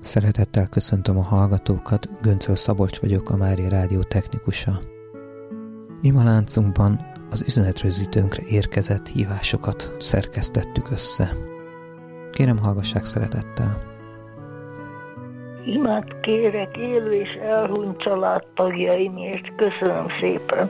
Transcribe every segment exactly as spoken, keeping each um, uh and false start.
Szeretettel köszöntöm a hallgatókat, Göncöl Szabolcs vagyok, a Mária Rádió technikusa. Ima láncunkban az üzenetrögzítőnkre érkezett hívásokat szerkesztettük össze. Kérem, hallgassák szeretettel. Imát kérek élő és elhunyt családtagjaimért. Köszönöm szépen.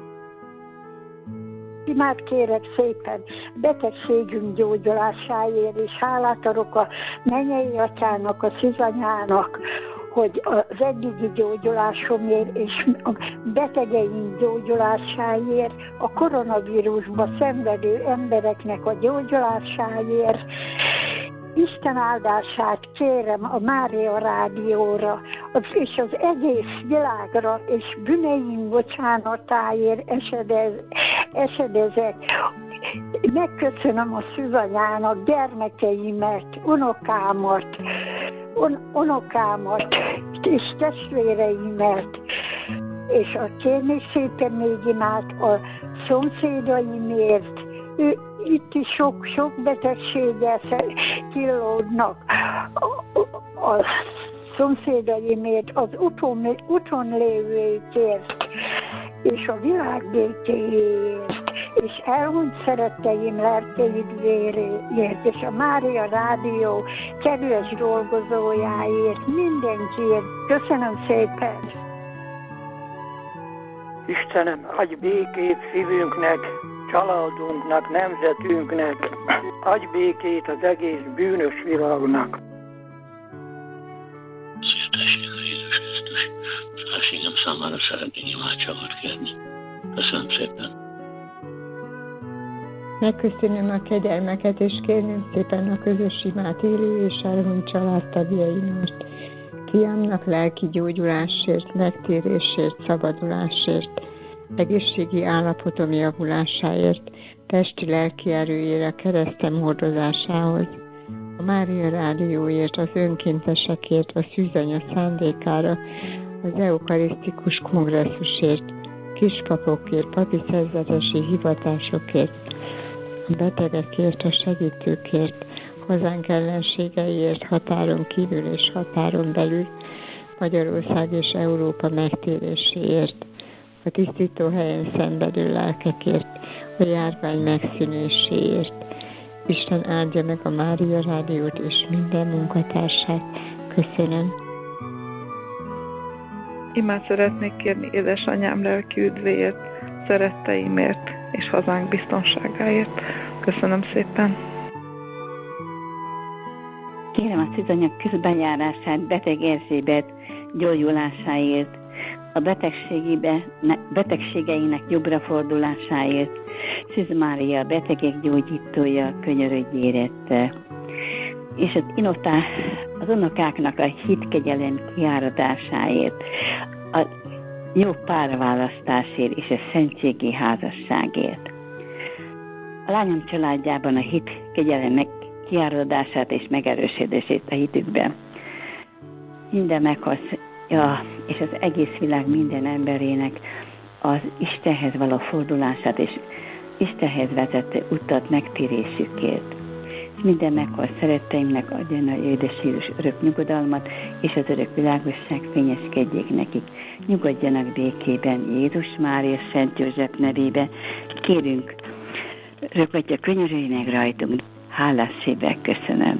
Imát kérek szépen betegségünk gyógyulásáért, és hálát adok a mennyei atyának, a szűzanyának, hogy az eddigi gyógyulásomért és a betegeink gyógyulásáért, a koronavírusba szenvedő embereknek a gyógyulásáért, Isten áldását kérem a Mária Rádióra, az, és az egész világra, és bűneim bocsánatáért esedez, esedezek. Megköszönöm a szűzanyának gyermekeimet, unokámat, un, unokámat, és testvéreimet, és a kérni szépen még imát a szomszédaimért. Ő, itt is sok-sok betegséggel killódnak a, a szomszédaimért, az uton, uton lévőkért, és a világ békéért, és elhunyt szeretteim lelkeidvéréért, és a Mária Rádió kedves dolgozójáért, mindenkiért. Köszönöm szépen! Istenem, adj békét szívünknek, családunknak, nemzetünknek, adj békét az egész bűnös világnak. Szétessék a Jézus Krisztus, felségem számára szeretnék imádságot kérni. Köszönöm szépen. Megköszönöm a kegyelmeket, és kérném szépen a közös imát élő és elhunyt családtagjaimért. Fiamnak lelki gyógyulásért, megtérésért, szabadulásért, egészségi állapotom javulásáért, testi-lelki erőjére, keresztem hordozásához, a Mária Rádióért, az önkéntesekért, a szűzanya szándékára, az eukarisztikus kongresszusért, kispapokért, papi szerzetesi hivatásokért, a betegekért, a segítőkért, hazánk ellenségeiért, határon kívül és határon belül, Magyarország és Európa megtéréséért, a tisztító helyen szenvedő lelkekért, a járvány megszűnéséért. Isten áldja meg a Mária Rádiót és minden munkatársát. Köszönöm. Imát szeretnék kérni édesanyám lelki üdvéért, szeretteimért és hazánk biztonságáért. Köszönöm szépen. Kérem a szűzanya közbenjárását beteg Erzsébet gyógyulásáért, a betegségeinek jobbra fordulásáért, Szűz Mária betegek gyógyítója, könyörödjérett. És az, inotá, az unokáknak a hitkegyelem kiáradásáért, a jó párválasztásért és a szentségi házasságért. A lányom családjában a hitkegyelem kiáradását és megerősítését a hitükben. Minden meghoz, ja, és az egész világ minden emberének az Istenhez való fordulását és Istenhez vezető utat megtérésükért. És minden meghoz szeretteimnek adjon a édes Jézus örök nyugodalmat, és az örök világosság fényeskedjék nekik. Nyugodjanak békében Jézus Mária Szent József nevébe. Kérünk, rögtön könyörülj meg rajtunk. Hálás szívvel köszönöm.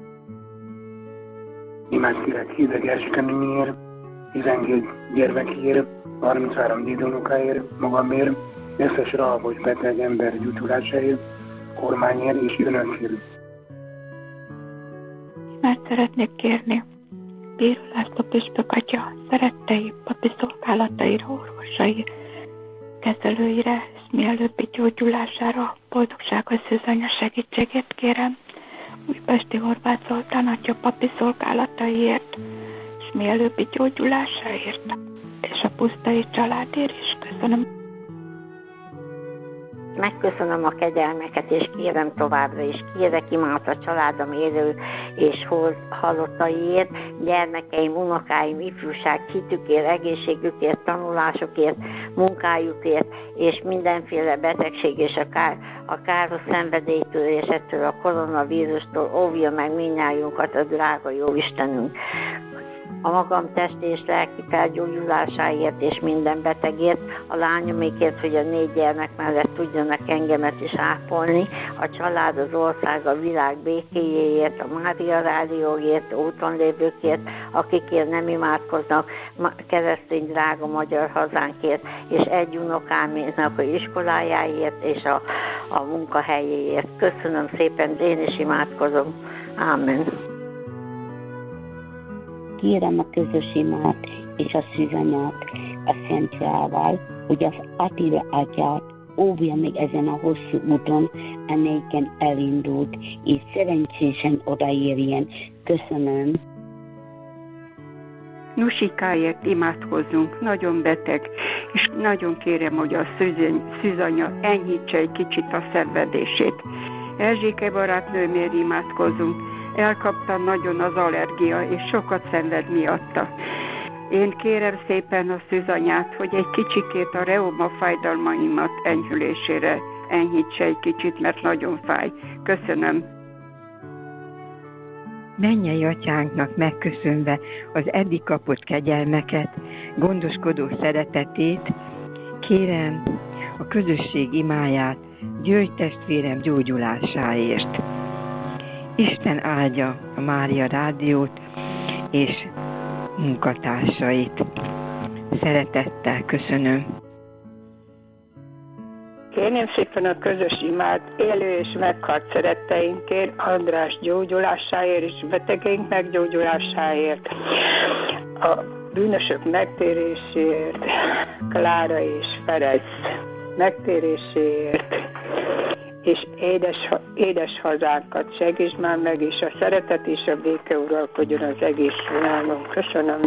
Imát kérek Hideg Erzsike néniért, tizenkét gyermekért, harminchárom dédunokáért, magamért, összes ralvos beteg ember gyógyulásáért, kormányért és önökért. Imát szeretnék kérni Bíró László püspök atya szerettei, papi szolgálataira, orvosai, kezelőire, és mielőbbi gyógyulására, boldogságos szűzanya segítségét kérem, Újpesti Horváth Zoltán atya papi szolgálataiért, és mielőbbi gyógyulásáért, és a pusztai családért is köszönöm. megköszönöm a kegyelmeket, és kérem továbbra is, kérek imád a családom élő és halottaiért, gyermekeim, unokáim, ifjúság, hitükért, egészségükért, tanulásukért, munkájukért, és mindenféle betegség és a, kár, a káros szenvedélytől és ettől a koronavírustól óvja meg mindnyájunkat a drága jó Istenünk. A magam testi és lelki felgyógyulásáért és minden betegért, a lányomékért, hogy a négy gyermek mellett tudjanak engemet is ápolni, a család, az ország, a világ békéjéért, a Mária Rádióért, úton lévőkért, akikért nem imádkoznak, keresztény drága magyar hazánkért, és egy unokáménak a iskolájáért és a, a munkahelyéért. Köszönöm szépen, én is imádkozom. Ámen. Kérem a közös imát és a szűzanyát a Szent Rával, hogy az Attila atyát óvja meg ezen a hosszú úton, amelyiken elindult, és szerencsésen odaérjen. Köszönöm. Nusikáért imádkozzunk, nagyon beteg, és nagyon kérem, hogy a szűzanya enyhítse egy kicsit a szenvedését. Erzséke barátnőmért imádkozzunk, elkapta nagyon az allergia, és sokat szenved miatta. Én kérem szépen a szűzanyát, hogy egy kicsikét a reuma fájdalmaimat enyhülésére enyhítse egy kicsit, mert nagyon fáj. Köszönöm. Mennyei atyánknak megköszönve az eddig kapott kegyelmeket, gondoskodó szeretetét, kérem a közösség imáját György testvérem gyógyulásáért. Isten áldja a Mária Rádiót és munkatársait. Szeretettel köszönöm. Kérném szépen a közös imát élő és meghalt szeretteinkért, András gyógyulásáért és betegeink meggyógyulásáért, a bűnösök megtéréséért, Klára és Ferenc megtéréséért, és édes, édes hazánkat segíts már meg, és a szeretet és a béke uralkodjon az egész világon. Köszönöm.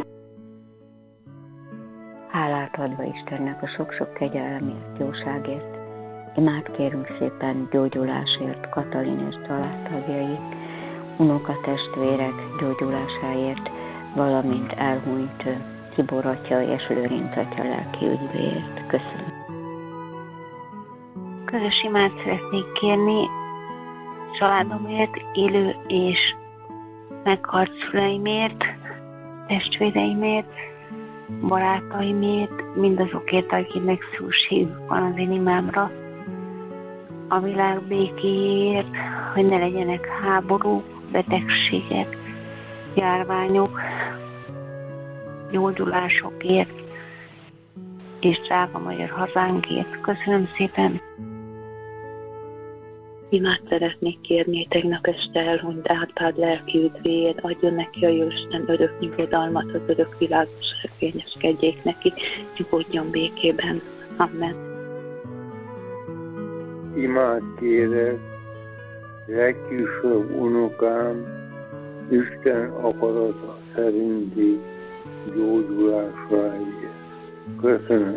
Hálát adva Istennek a sok-sok kegyelemért, jóságért. Imád kérünk szépen gyógyulásért, Katalin és családtagjai, unokatestvérek gyógyulásáért, valamint elhunyt Tibor atya és Lőrinc atya lelki üdvéért. Köszönöm. Közös imát szeretnék kérni családomért, élő és meghalt szüleimért, testvéreimért, barátaimért, mindazokért, akiknek szükség van az én imámra, a világ békéért, hogy ne legyenek háború, betegségek, járványok, gyógyulásokért és drága magyar hazánkért. Köszönöm szépen! Imát szeretnék kérni, tegnap este elhunyt Árpád lelki üdvéért, adjon neki a Jóisten örök nyugodalmat, az örök világos érvényeskedjék neki, nyugodjon békében. Amen. Imát kérek, legkisebb unokám Isten akarata szerinti gyógyulásáért. Köszönöm.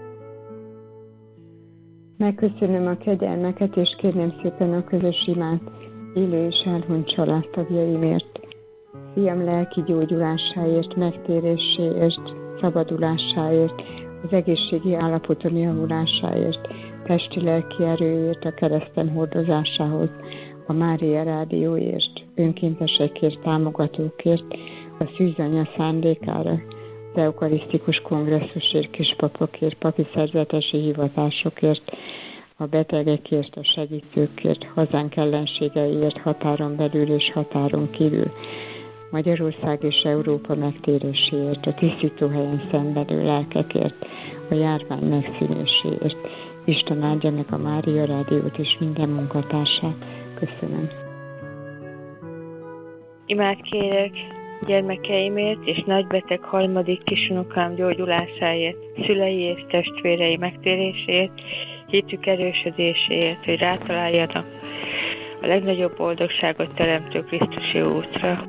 Megköszönöm a kegyelmeket, és kérném szépen a közös imát élő és elhunyt családtagjaimért. Fiam lelki gyógyulásáért, megtéréséért, szabadulásáért, az egészségi állapotom javulásáért, testi-lelki erőért, a keresztem hordozásához, a Mária Rádióért, önkéntesekért, támogatókért, a szűzanya szándékára, az eukarisztikus kongresszusért, kispapokért, papi szerzetesi hivatásokért, a betegekért, a segítőkért, hazánk ellenségeiért, határon belül és határon kívül, Magyarország és Európa megtéréséért, a tisztítóhelyen szenvedő lelkekért, a járvány megszűnéséért. Isten áldja meg a Mária Rádiót és minden munkatársát. Köszönöm. Imát kérek gyermekeimért és nagybeteg harmadik kisunokám gyógyulásáért, szülei és testvérei megtérésért, hitük erősödéséért, hogy rátaláljanak a legnagyobb boldogságot teremtő Krisztusi útra.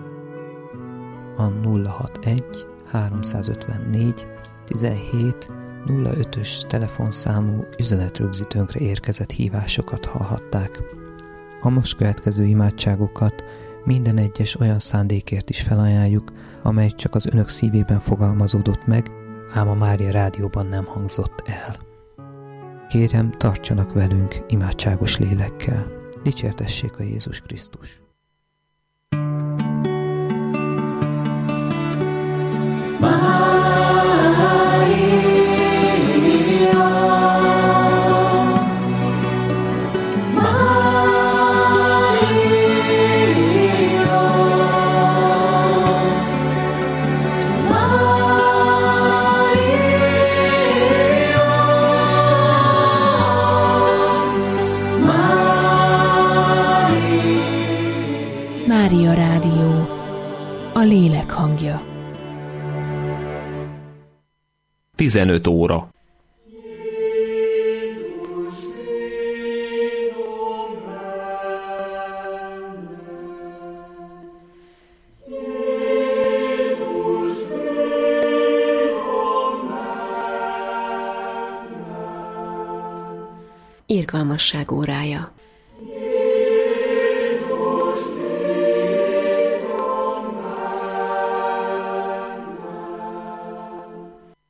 A nulla hatvanegy háromszázötvennégy tizenhét nulla ötös telefonszámú üzenetrögzítőnkre érkezett hívásokat hallhatták. A most következő imádságokat minden egyes olyan szándékért is felajánljuk, amely csak az önök szívében fogalmazódott meg, ám a Mária Rádióban nem hangzott el. Kérem, tartsanak velünk imádságos lélekkel. Dicsértessék a Jézus Krisztus! Mária Rádió, a lélek hangja. tizenöt óra. Irgalmasság órája.